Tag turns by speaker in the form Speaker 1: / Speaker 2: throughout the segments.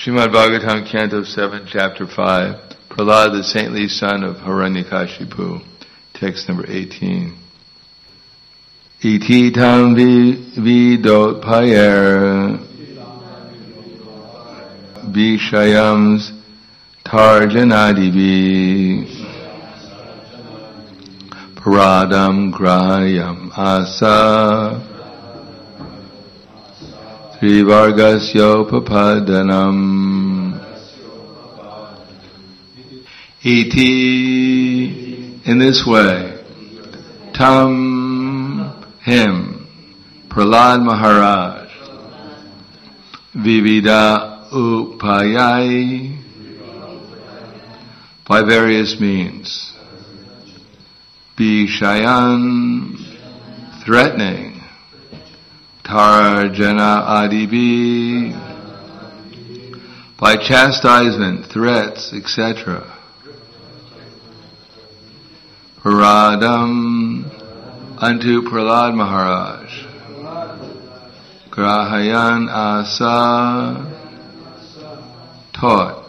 Speaker 1: Srimad Bhagavatam, Canto 7, Chapter 5, Prahlad, the saintly son of Hiranyakashipu, text number 18. Iti tam vidotpayer Vishayams tarjanadivi Paradam grahayam asa Trivargasyopapadanam Iti, in this way, tam, him, Prahlad Maharaj, Vivida upayai, by various means, Vishayan, threatening, Tarjana adibi, by chastisement, threats, etc. Paradam, unto Prahlad Maharaj. Grahayan asa, taught.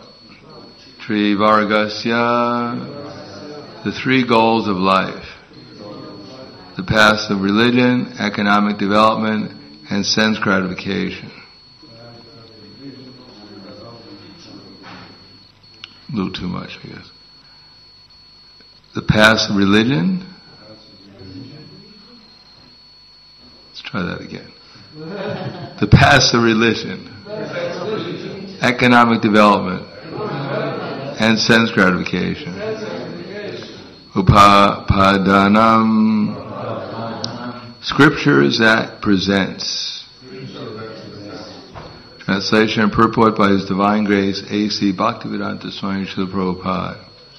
Speaker 1: Trivargasya, the three goals of life. The paths of religion, economic development, and sense gratification. A little too much, I guess. The paths of religion. Let's try that again. The paths of religion, economic development, and sense gratification. Upapadanam, scriptures that presents. Translation and purport by His Divine Grace A.C. Bhaktivedanta Swami Srila Prabhupada.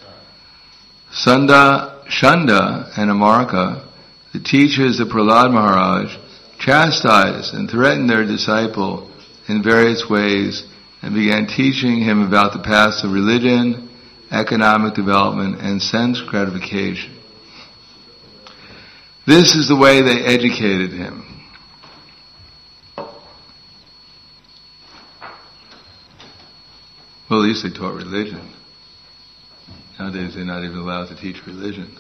Speaker 1: Shanda and Amarka, the teachers of Prahlad Maharaj, chastised and threatened their disciple in various ways and began teaching him about the paths of religion, economic development, and sense gratification. This is the way they educated him. Well, at least they taught religion. Nowadays they're not even allowed to teach religion.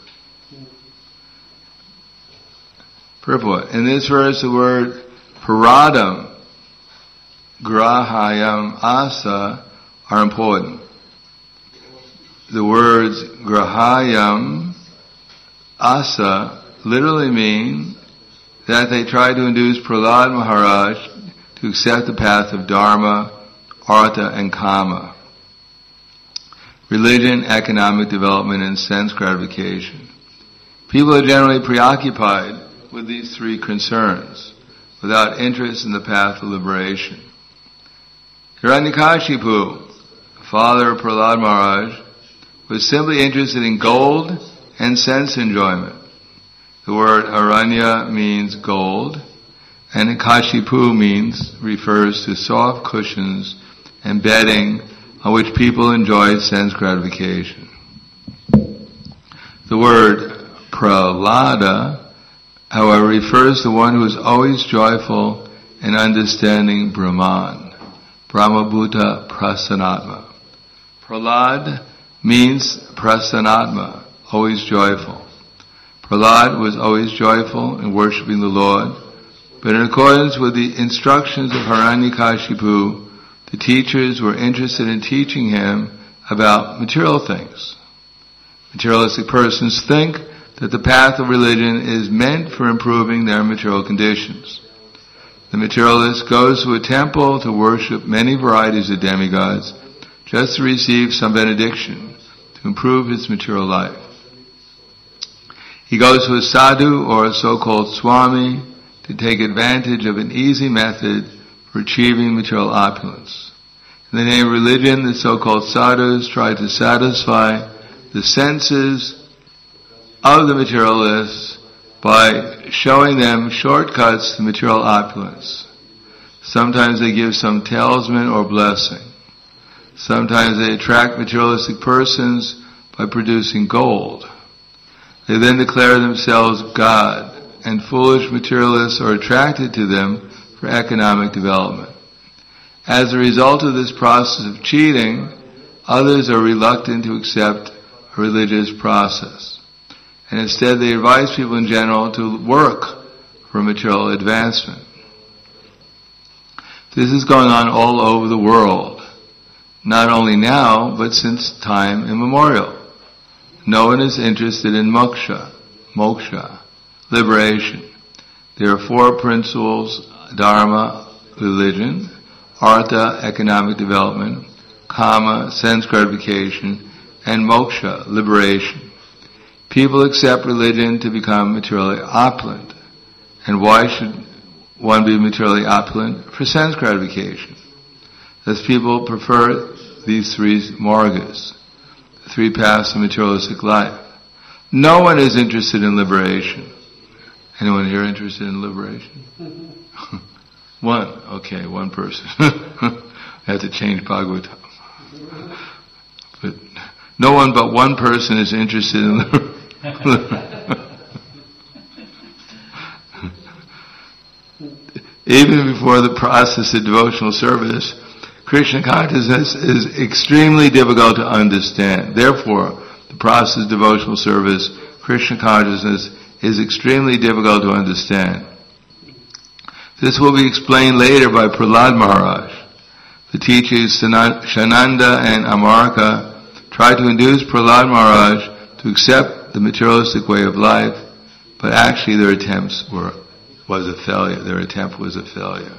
Speaker 1: Purport. In this verse, the word paradam, grahayam, asa are important. The words grahayam, asa literally mean that they tried to induce Prahlad Maharaj to accept the path of dharma, artha, and kama. Religion, economic development, and sense gratification. People are generally preoccupied with these three concerns, without interest in the path of liberation. Hiranyakashipu, father of Prahlad Maharaj, was simply interested in gold and sense enjoyment. The word Aranya means gold, and Kashipu refers to soft cushions and bedding on which people enjoyed sense gratification. The word Prahlada, however, refers to one who is always joyful in understanding Brahman, Brahmabhuta Prasanatma. Prahlad means Prasanatma, always joyful. Prahlad was always joyful in worshipping the Lord, but in accordance with the instructions of Hiranyakashipu, the teachers were interested in teaching him about material things. Materialistic persons think that the path of religion is meant for improving their material conditions. The materialist goes to a temple to worship many varieties of demigods just to receive some benediction to improve his material life. He goes to a sadhu or a so-called swami to take advantage of an easy method for achieving material opulence. In the name of religion, the so-called sadhus try to satisfy the senses of the materialists by showing them shortcuts to material opulence. Sometimes they give some talisman or blessing. Sometimes they attract materialistic persons by producing gold. They then declare themselves God, and foolish materialists are attracted to them for economic development. As a result of this process of cheating, others are reluctant to accept a religious process. And instead they advise people in general to work for material advancement. This is going on all over the world, not only now, but since time immemorial. No one is interested in moksha, liberation. There are four principles: dharma, religion; artha, economic development; kama, sense gratification; and moksha, liberation. People accept religion to become materially opulent. And why should one be materially opulent? For sense gratification. Thus people prefer these three margas, the three paths of materialistic life. No one is interested in liberation. Anyone here interested in liberation? One. Okay, one person. I have to change Bhagavatam. But no one but one person is interested in liberation. Even before the process of devotional service, Krishna consciousness is extremely difficult to understand. Therefore, the process of devotional service, Krishna consciousness, is extremely difficult to understand. This will be explained later by Prahlad Maharaj. The teachers Sananda and Amarika tried to induce Prahlad Maharaj to accept the materialistic way of life, but actually their attempt was a failure.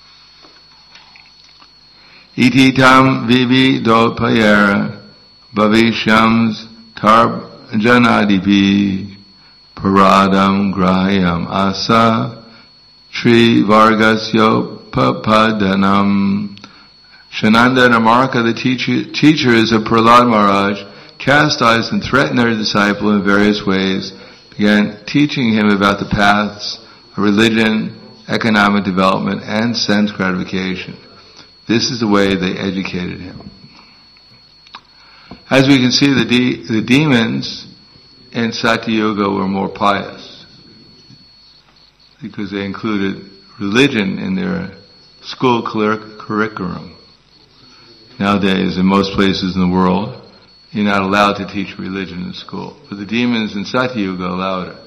Speaker 1: Iti tam vivi dopayera bhavishyams tarjanadipi paradam grahayam asa Tri Vargasyo Papadanam. Shananda and Amarika, the teachers of Prahlad Maharaj, chastised and threatened their disciple in various ways, began teaching him about the paths of religion, economic development, and sense gratification. This is the way they educated him. As we can see, the demons in Satyuga were more pious, because they included religion in their school curriculum. Nowadays, in most places in the world, you're not allowed to teach religion in school. But the demons in Satyuga allowed it.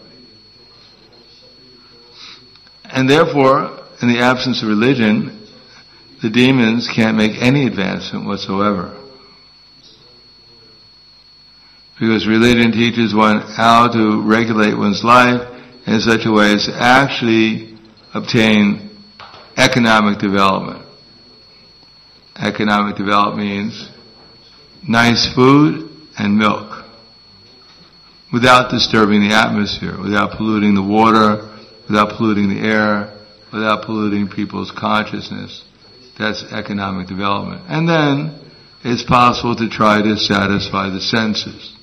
Speaker 1: And therefore, in the absence of religion, the demons can't make any advancement whatsoever. Because religion teaches one how to regulate one's life in such a way as to actually obtain economic development. Economic development means nice food and milk, without disturbing the atmosphere, without polluting the water, without polluting the air, without polluting people's consciousness. That's economic development. And then it's possible to try to satisfy the senses.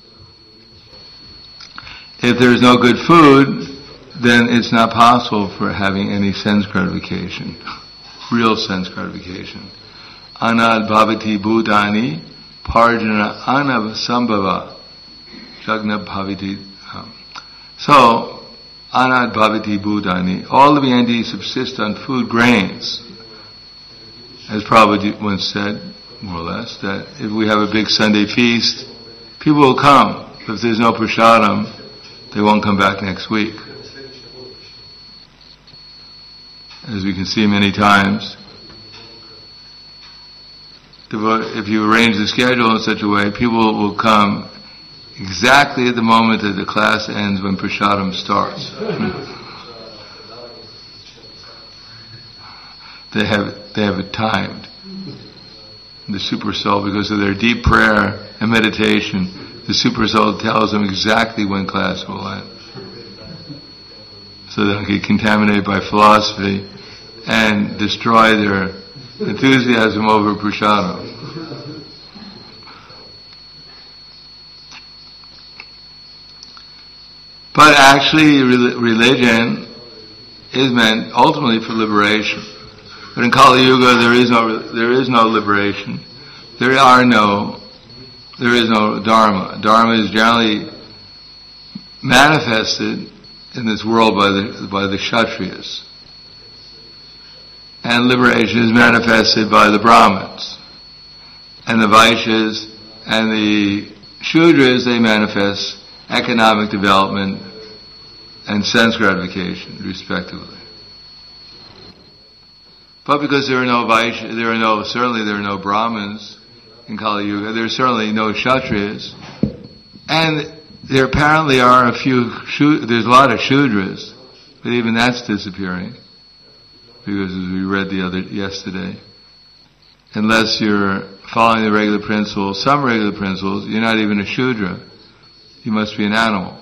Speaker 1: If there's no good food, then it's not possible for having any sense gratification, real sense gratification. Anad bhavati bhutani parjana anavasambhava jagna bhavati. So, anad bhavati bhutani, all of the entities subsist on food grains. As Prabhupada once said, more or less, that if we have a big Sunday feast, people will come. If there's no prasadam, they won't come back next week. As we can see many times, if you arrange the schedule in such a way, people will come exactly at the moment that the class ends when prasadam starts. They have it timed. The Super Soul, because of their deep prayer and meditation, the Super Soul tells them exactly when class will end. So they don't get contaminated by philosophy and destroy their enthusiasm over prasadam. But actually, religion is meant ultimately for liberation. But in Kali Yuga, there is no liberation. There is no dharma. Dharma is generally manifested in this world by the Kshatriyas. and liberation is manifested by the Brahmins. And the Vaishyas and the Shudras, they manifest economic development and sense gratification, respectively. But because there are no Vaishyas, certainly there are no Brahmins in Kali Yuga, there are certainly no Kshatriyas, and there apparently are there's a lot of Shudras, but even that's disappearing, because as we read yesterday, unless you're following the regular principles, some regular principles, you're not even a Shudra, you must be an animal.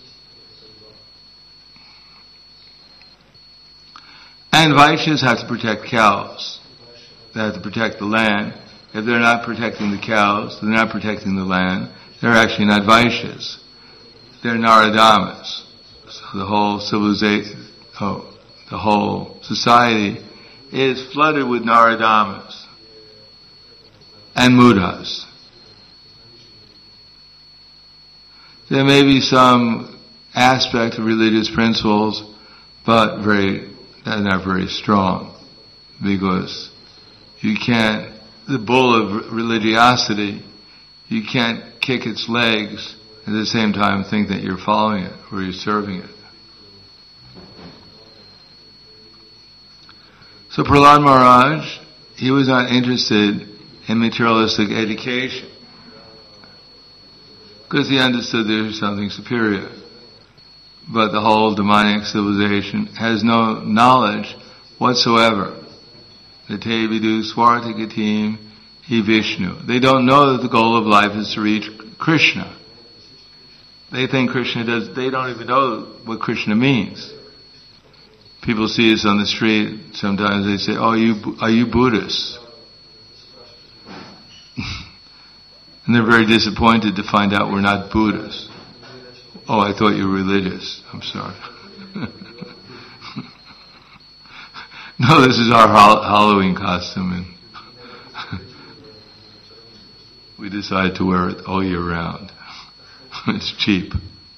Speaker 1: And Vaishyas have to protect cows. They have to protect the land. If they're not protecting the cows, they're not protecting the land, they're actually not Vaishyas. They're Naradamas. So the whole civilization, the whole society is flooded with Naradamas and Mudas. There may be some aspect of religious principles, but not very strong, because the bull of religiosity, you can't kick its legs at the same time think that you're following it or you're serving it. So Prahlad Maharaj, he was not interested in materialistic education, because he understood there's something superior. But the whole demonic civilization has no knowledge whatsoever. The Te Vidu Swartagatim He Vishnu. They don't know that the goal of life is to reach Krishna. They think they don't even know what Krishna means. People see us on the street, sometimes they say, "Oh, are you Buddhists?" And they're very disappointed to find out we're not Buddhists. "Oh, I thought you were religious. I'm sorry." No, this is our Halloween costume, and we decided to wear it all year round. It's cheap.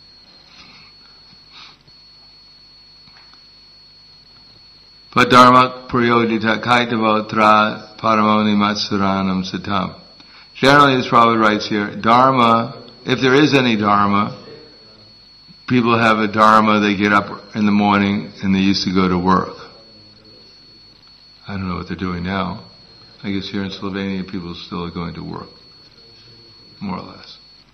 Speaker 1: But Dharma Prayodita Kaitavotra Paramoni Matsuranam Satam. Generally, this Prabhupada writes here, Dharma, if there is any Dharma, people have a Dharma, they get up in the morning and they used to go to work. I don't know what they're doing now. I guess here in Slovenia people still are going to work, more or less.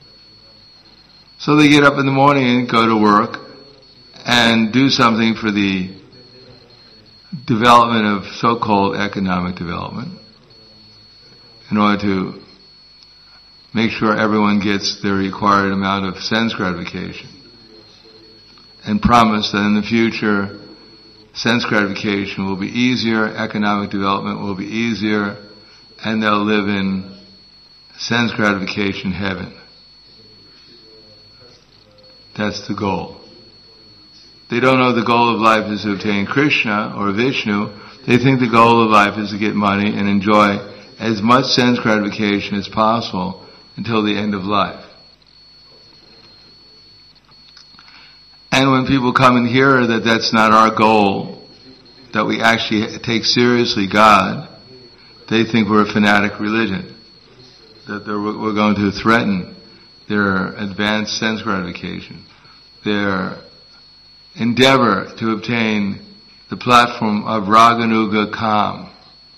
Speaker 1: So they get up in the morning and go to work and do something for the development of so-called economic development, in order to make sure everyone gets their required amount of sense gratification, and promise that in the future sense gratification will be easier, economic development will be easier, and they'll live in sense gratification heaven. That's the goal. They don't know the goal of life is to obtain Krishna or Vishnu. They think the goal of life is to get money and enjoy as much sense gratification as possible until the end of life. And when people come and hear that that's not our goal, that we actually take seriously God, they think we're a fanatic religion, that we're going to threaten their advanced sense gratification, their endeavor to obtain the platform of Raganuga Kam.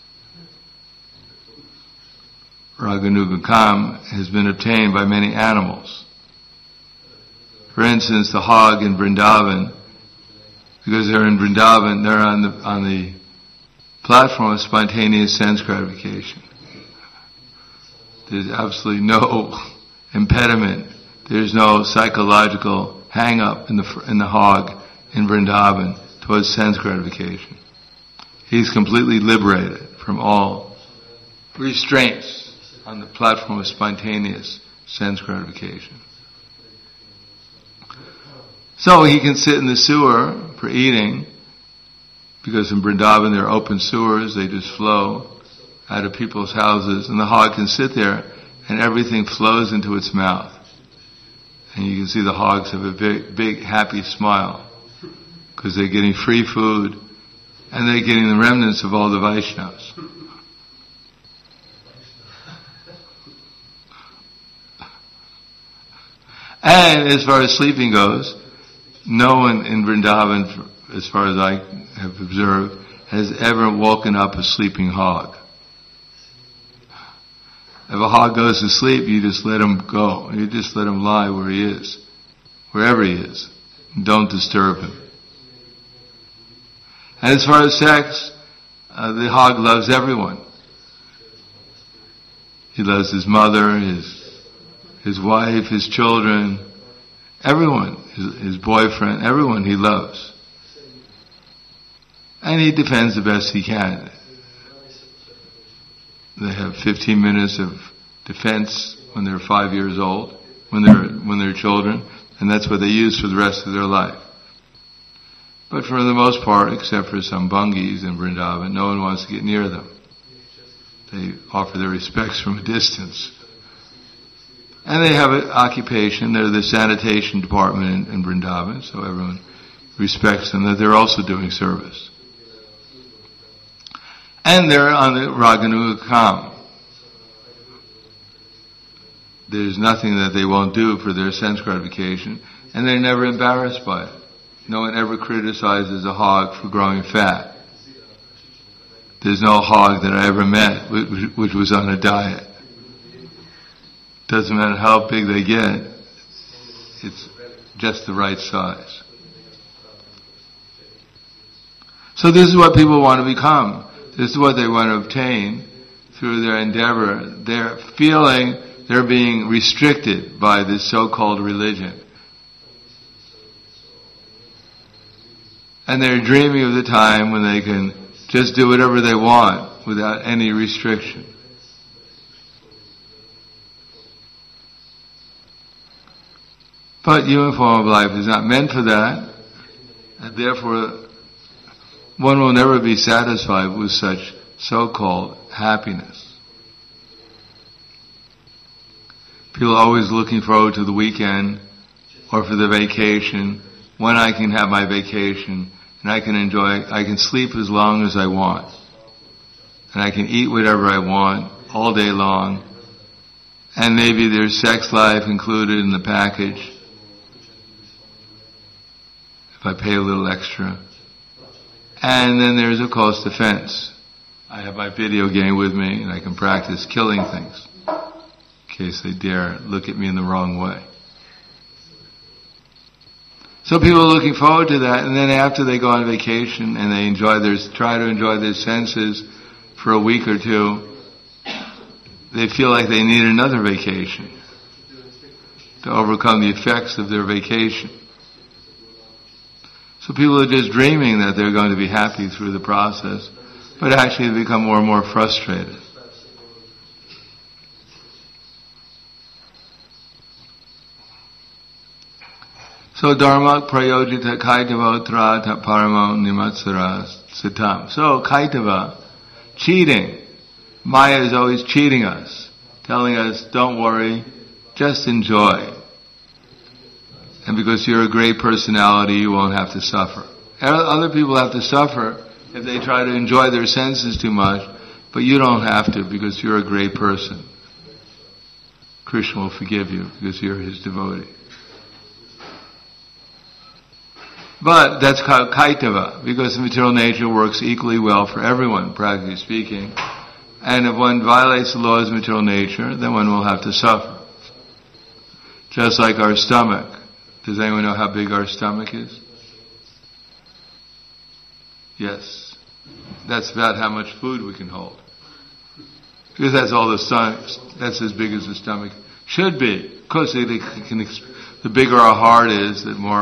Speaker 1: Raganuga Kam has been obtained by many animals. For instance, the hog in Vrindavan, because they're in Vrindavan, they're on the platform of spontaneous sense gratification. There's absolutely no impediment. There's no psychological hang-up in the hog in Vrindavan towards sense gratification. He's completely liberated from all restraints on the platform of spontaneous sense gratification. So he can sit in the sewer for eating, because in Vrindavan there are open sewers, they just flow out of people's houses, and the hog can sit there and everything flows into its mouth. And you can see the hogs have a big, big happy smile, because they're getting free food And they're getting the remnants of all the Vaishnavas. And as far as sleeping goes, no one in Vrindavan, as far as I have observed, has ever woken up a sleeping hog. If a hog goes to sleep, you just let him go. You just let him lie where he is, wherever he is. Don't disturb him. And as far as sex, the hog loves everyone. He loves his mother, his wife, his children, everyone, his boyfriend, everyone he loves. And he defends the best he can. They have 15 minutes of defense when they're 5 years old, when they're children, and that's what they use for the rest of their life. But for the most part, except for some bungis in Vrindavan, no one wants to get near them. They offer their respects from a distance. And they have an occupation. They're the sanitation department in Vrindavan, so everyone respects them, that they're also doing service. And they're on the Raganuga Kam. There's nothing that they won't do for their sense gratification, and they're never embarrassed by it. No one ever criticizes a hog for growing fat. There's no hog that I ever met which was on a diet. Doesn't matter how big they get, it's just the right size. So this is what people want to become. This is what they want to obtain through their endeavor. They're feeling they're being restricted by this so-called religion. And they're dreaming of the time when they can just do whatever they want without any restriction. But human form of life is not meant for that, and therefore one will never be satisfied with such so-called happiness. People are always looking forward to the weekend or for the vacation, when I can have my vacation and I can enjoy, I can sleep as long as I want. And I can eat whatever I want all day long. And maybe there's sex life included in the package, if I pay a little extra. And then there's, of course, defense. I have my video game with me and I can practice killing things in case they dare look at me in the wrong way. So people are looking forward to that, and then after they go on vacation and they try to enjoy their senses for a week or two, they feel like they need another vacation to overcome the effects of their vacation. So people are just dreaming that they're going to be happy through the process, but actually they become more and more frustrated. So dharma prayojita kaitava trata paramo nimatsara sitam. So kaitava, cheating. Maya is always cheating us, telling us, don't worry, just enjoy. And because you're a great personality, you won't have to suffer. Other people have to suffer if they try to enjoy their senses too much, but you don't have to because you're a great person. Krishna will forgive you because you're his devotee. But that's called kaitava, because the material nature works equally well for everyone, practically speaking. And if one violates the laws of material nature, then one will have to suffer. Just like our stomach. Does anyone know how big our stomach is? Yes. That's about how much food we can hold. Because that's all that's as big as the stomach should be. Of course, the bigger our heart is, the more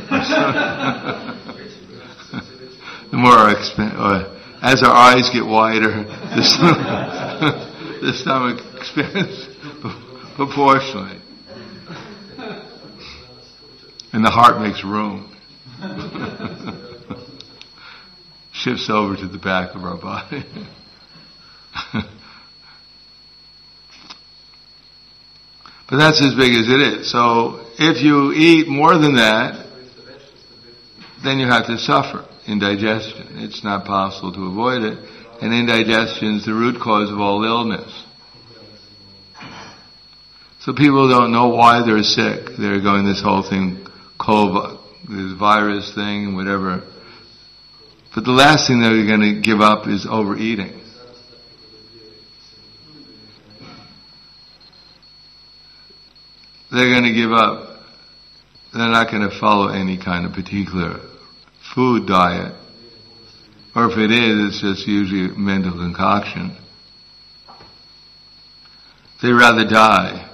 Speaker 1: as our eyes get wider, the stomach expands proportionally. And the heart makes room. Shifts over to the back of our body. But that's as big as it is. So if you eat more than that, then you have to suffer indigestion. It's not possible to avoid it. And indigestion is the root cause of all illness. So people don't know why they're sick. They're going this whole thing, this virus thing, whatever. But the last thing they're going to give up is overeating. They're going to give up. They're not going to follow any kind of particular food diet. Or if it is, it's just usually mental concoction. They'd rather die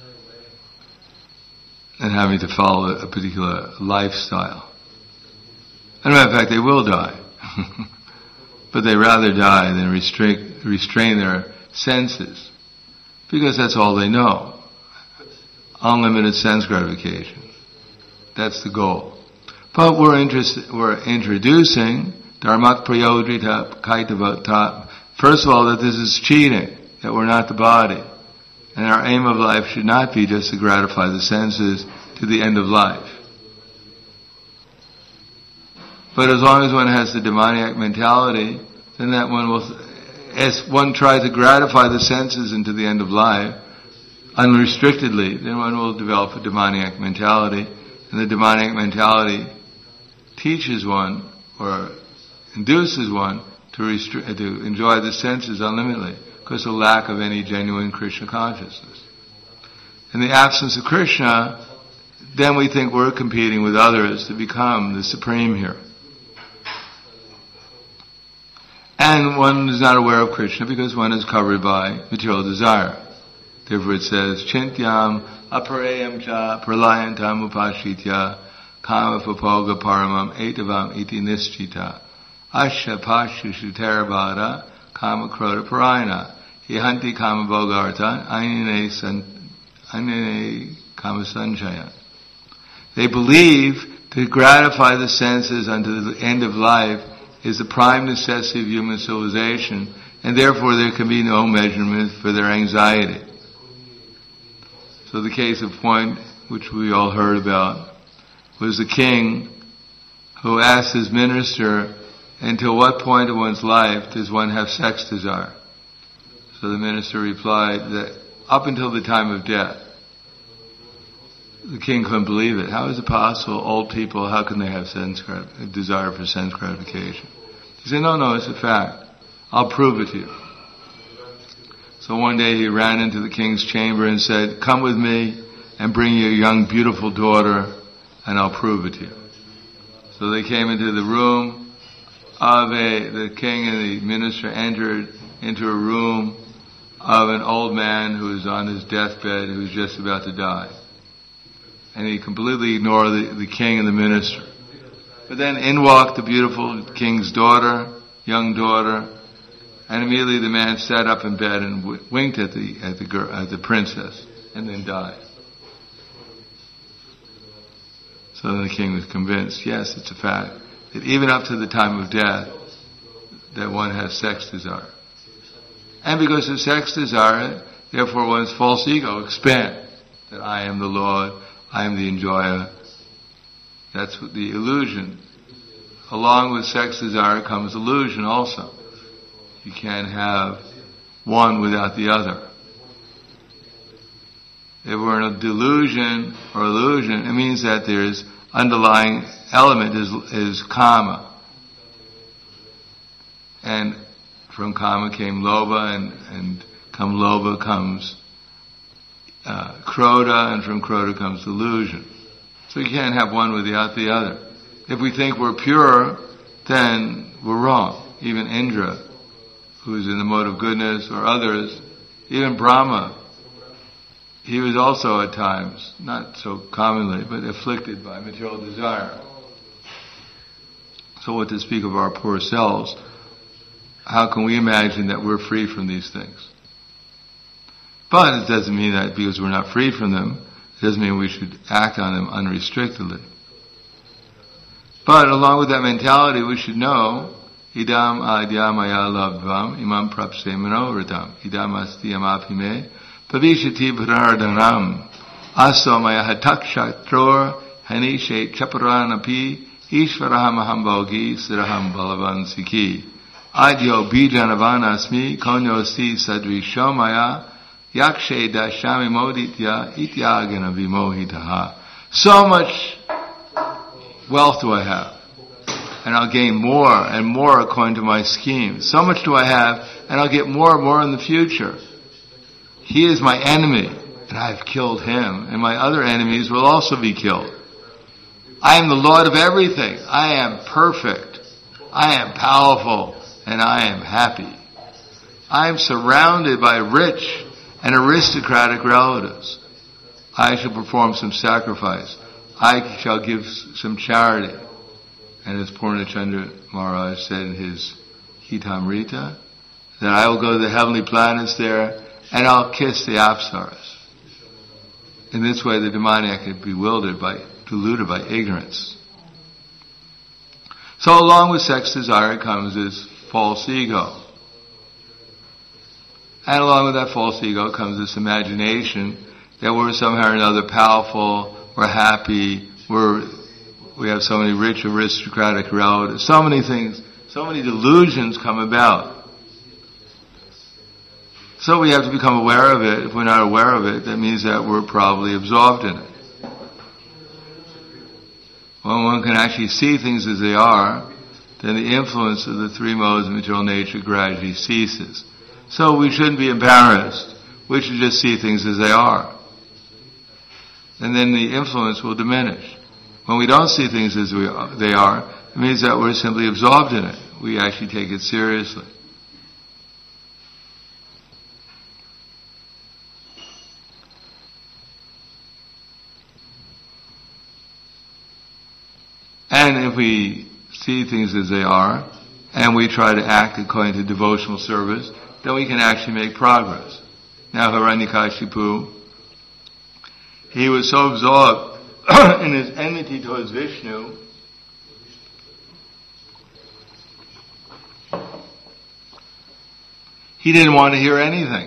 Speaker 1: than having to follow a particular lifestyle. As a matter of fact, they will die. But they'd rather die than restrain their senses. Because that's all they know. Unlimited sense gratification. That's the goal. But we're introducing Dharmak Prayodrita Kaitavata. First of all, that this is cheating, that we're not the body. And our aim of life should not be just to gratify the senses to the end of life. But as long as one has the demoniac mentality, then that one will, as one tries to gratify the senses into the end of life, unrestrictedly, then one will develop a demoniac mentality. And the demoniac mentality teaches one, or induces one, to enjoy the senses unlimitedly, because of the lack of any genuine Krishna consciousness. In the absence of Krishna, then we think we're competing with others to become the supreme here. And one is not aware of Krishna because one is covered by material desire. Therefore it says, Chintyam aparayam cha pralayantam upashitya kama papoga paramam etavam iti nischita asha pashu shutarabhada kama krota parayana hihanti kama bogarta ainine kama sanchaya. They believe to gratify the senses unto the end of life is the prime necessity of human civilization, and therefore there can be no measurement for their anxiety. So the case of point, which we all heard about, was the king who asked his minister, until what point of one's life does one have sex desire? So the minister replied that up until the time of death. The king couldn't believe it. How is it possible? Old people, how can they have desire for sense gratification? He said, no, it's a fact. I'll prove it to you. So one day he ran into the king's chamber and said, come with me and bring your young beautiful daughter and I'll prove it to you. So they came into the room of the king and the minister entered into a room of an old man who was on his deathbed, who was just about to die. And he completely ignored the king and the minister. But then in walked the beautiful king's daughter, young daughter, and immediately the man sat up in bed and winked at the princess, and then died. So then the king was convinced, yes, it's a fact, that even up to the time of death, that one has sex desire. And because of sex desire, therefore one's false ego expands, that I am the Lord, I am the enjoyer. That's the illusion. Along with sex desire comes illusion also. You can't have one without the other. If we're in a delusion or illusion, it means that there's underlying element is kama. And from kama came lobha, and from lobha comes krota, and from krota comes delusion. So you can't have one without the other. If we think we're pure, then we're wrong. Even Indra, who's in the mode of goodness, or others, even Brahma, he was also at times, not so commonly, but afflicted by material desire. So what to speak of our poor selves, how can we imagine that we're free from these things? But it doesn't mean that because we're not free from them, it doesn't mean we should act on them unrestrictedly. But along with that mentality, we should know, idam adyamaya labdvam imam prapse manoratam idam asti amapime pavishati bharadhanam aso maya hatak shatror hanishe chaparanapi Ishvaraham aham bhogi siraham balavan sikhi. Adyo bijanavansmi konyosti sadrishomaya yakshe dashami moditya ityagana vimohitaha. So much wealth do I have, and I'll gain more and more according to my scheme. So much do I have, and I'll get more and more in the future. He is my enemy, and I've killed him, and my other enemies will also be killed. I am the Lord of everything. I am perfect. I am powerful, and I am happy. I am surrounded by rich and aristocratic relatives. I shall perform some sacrifice. I shall give some charity. And as Purnachandra Maharaj said in his Hitamrita, that I will go to the heavenly planets there and I'll kiss the apsaras. In this way the demoniac is deluded by ignorance. So along with sex desire comes this false ego. And along with that false ego comes this imagination that we're somehow or another powerful, we're happy, we have so many rich aristocratic relatives, so many things, so many delusions come about. So we have to become aware of it. If we're not aware of it, that means that we're probably absorbed in it. When one can actually see things as they are, then the influence of the three modes of material nature gradually ceases. So we shouldn't be embarrassed. We should just see things as they are. And then the influence will diminish. When we don't see things as they are, it means that we're simply absorbed in it. We actually take it seriously. And if we see things as they are, and we try to act according to devotional service, then we can actually make progress. Now Hiranyakashipu, he was so absorbed in his enmity towards Vishnu, he didn't want to hear anything.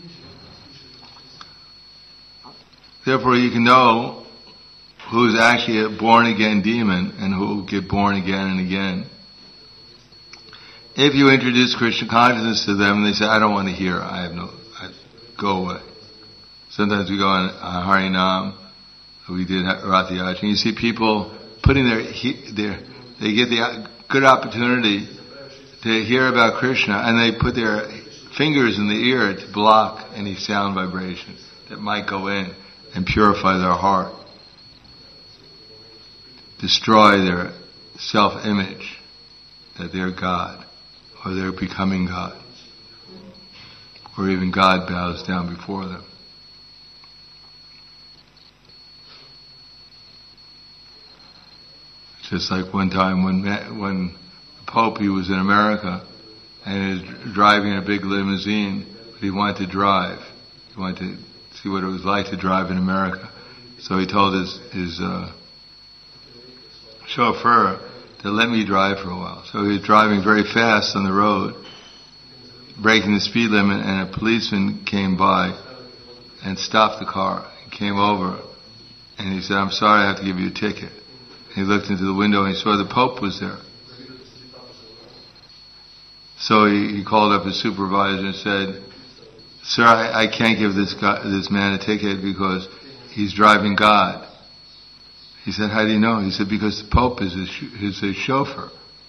Speaker 1: Therefore you can know who's actually a born-again demon and who will get born again and again. If you introduce Krishna consciousness to them and they say, I don't want to hear, go away. Sometimes we go on Harinam, we did Rati Yajna, and you see people putting they get the good opportunity to hear about Krishna and they put their fingers in the ear to block any sound vibration that might go in and purify their heart. Destroy their self-image that they're God, or they're becoming God, or even God bows down before them. Just like one time when the Pope, he was in America, and he was driving a big limousine, but he wanted to drive. He wanted to see what it was like to drive in America. So he told his chauffeur to let me drive for a while. So he was driving very fast on the road, breaking the speed limit, and a policeman came by and stopped the car. He came over and he said, I'm sorry, I have to give you a ticket. He looked into the window and he saw the Pope was there. So he called up his supervisor and said, Sir, I can't give this man a ticket because he's driving God. He said, how do you know? He said, because the Pope is his chauffeur.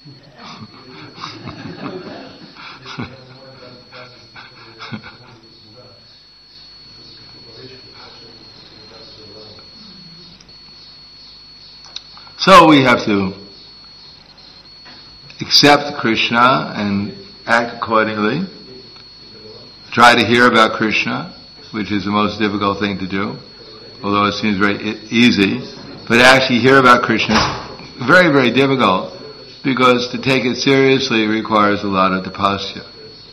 Speaker 1: So we have to accept Krishna and act accordingly. Try to hear about Krishna, which is the most difficult thing to do, although it seems very easy. But actually hear about Krishna is very, very difficult, because to take it seriously requires a lot of tapasya.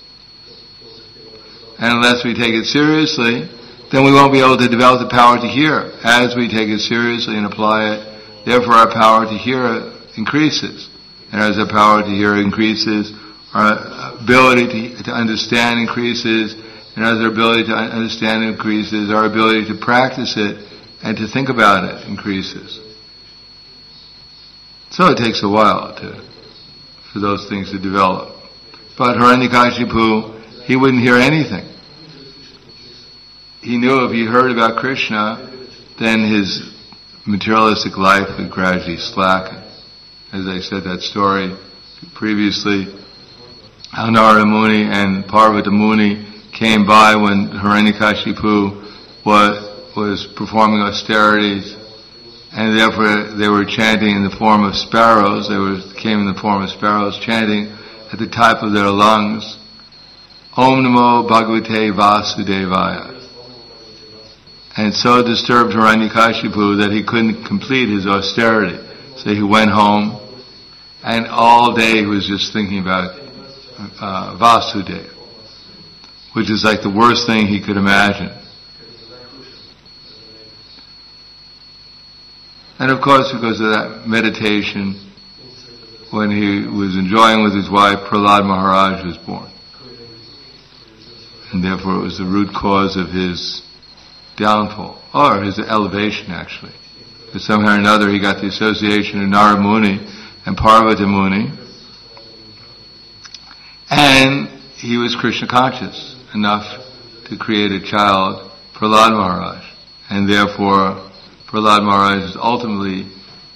Speaker 1: And unless we take it seriously, then we won't be able to develop the power to hear. As we take it seriously and apply it, therefore our power to hear increases. And as our power to hear increases, our ability to understand increases. And as our ability to understand increases, our ability to practice it and to think about it increases. So it takes a while for those things to develop. But Hiranyakashipu, he wouldn't hear anything. He knew if he heard about Krishna, then his materialistic life would gradually slacken. As I said that story previously, how Narada Muni and Parvata Muni came by when Hiranyakashipu was performing austerities, and therefore they were chanting in the form of sparrows. Came in the form of sparrows, chanting at the top of their lungs, Om Namo Bhagavate Vasudevaya. And so disturbed Hiranyakashipu that he couldn't complete his austerity. So he went home, and all day he was just thinking about Vasudeva, which is like the worst thing he could imagine. And of course, because of that meditation, when he was enjoying with his wife, Prahlad Maharaj was born. And therefore it was the root cause of his downfall, or his elevation actually. Because somehow or another he got the association of Narada Muni and Parvata Muni, and he was Krishna conscious enough to create a child, Prahlad Maharaj, and therefore Prahlad Maharaj is ultimately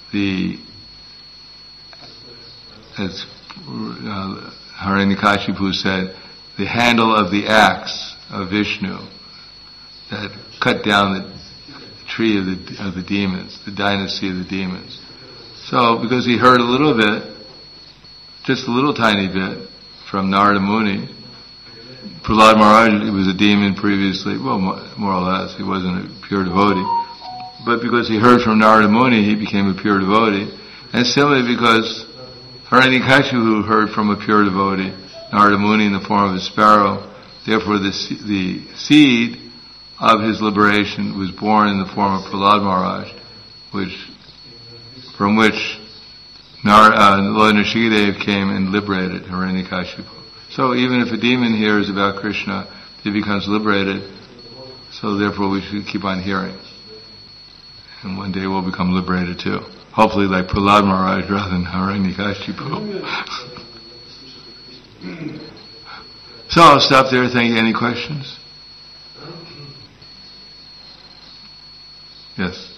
Speaker 1: as Hiranyakashipu said, the handle of the axe of Vishnu that cut down the tree of the demons, the dynasty of the demons. So, because he heard a little bit, just a little tiny bit, from Narada Muni, Prahlad Maharaj, he was a demon previously, well, more or less, he wasn't a pure devotee. But because he heard from Narada Muni, he became a pure devotee. And similarly, because Hiranyakashipu heard from a pure devotee, Narada Muni in the form of a sparrow, therefore the seed of his liberation was born in the form of Prahlad Maharaj, from which Lord Nrsimhadev came and liberated Hiranyakashipu. So even if a demon hears about Krishna, he becomes liberated, so therefore we should keep on hearing. And one day we'll become liberated too. Hopefully like Prahlad Maharaj rather than Hiranyakashipu. So I'll stop there. Thank you. Any questions? Yes.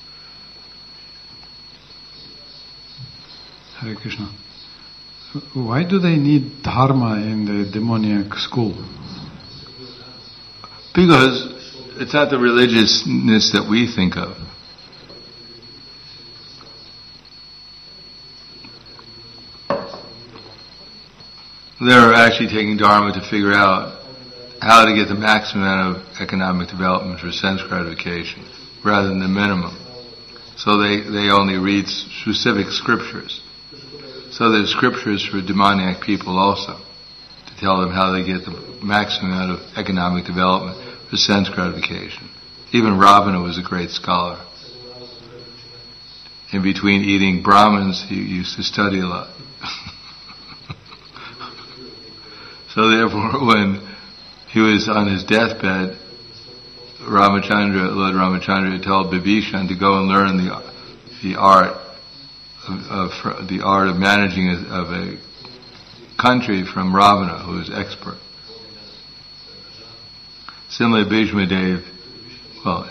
Speaker 2: Hare Krishna. Why do they need dharma in the demoniac school?
Speaker 1: Because it's not the religiousness that we think of. They're actually taking dharma to figure out how to get the maximum amount of economic development for sense gratification, rather than the minimum. So they only read specific scriptures. So there's scriptures for demoniac people also, to tell them how they get the maximum amount of economic development for sense gratification. Even Ravana was a great scholar. In between eating Brahmins, he used to study a lot. So therefore, when he was on his deathbed, Lord Ramachandra told Bibhishan to go and learn the art of managing of a country from Ravana, who was expert. Similarly, Bhishma Dev, well,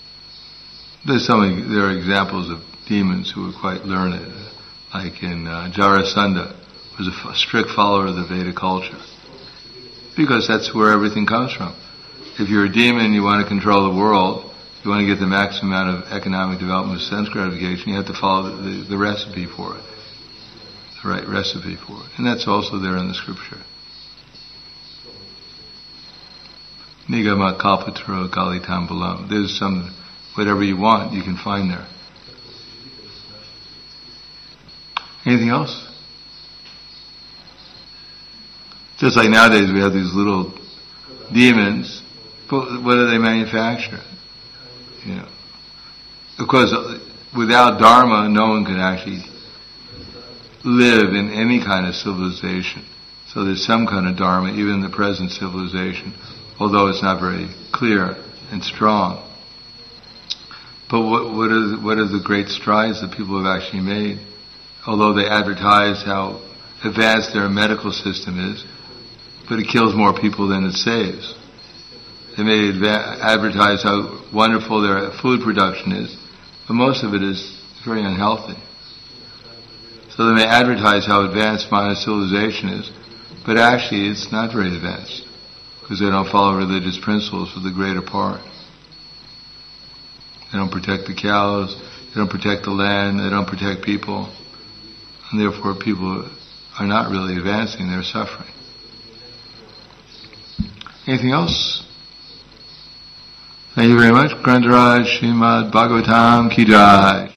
Speaker 1: there are examples of demons who were quite learned, like in Jarasandha, was a strict follower of the Veda culture, because that's where everything comes from. If you're a demon, you want to control the world, you want to get the maximum amount of economic development with sense gratification, you have to follow the recipe for it, the right recipe for it. And that's also there in the scripture. Nigama kalpataro kalitambalam. There's whatever you want, you can find there. Anything else? Just like nowadays we have these little demons, but what do they manufacture? Of course, without dharma, no one can actually live in any kind of civilization. So there's some kind of dharma, even in the present civilization, although it's not very clear and strong. But what are the great strides that people have actually made although they advertise how advanced their medical system is, but it kills more people than it saves. They may advertise how wonderful their food production is, but most of it is very unhealthy. So they may advertise how advanced modern civilization is, but actually it's not very advanced, because they don't follow religious principles for the greater part. They don't protect the cows, they don't protect the land, they don't protect people, and therefore people are not really advancing, they're suffering. Anything else? Thank you very much. Grantaraj Srimad Bhagavatam Ki Jai.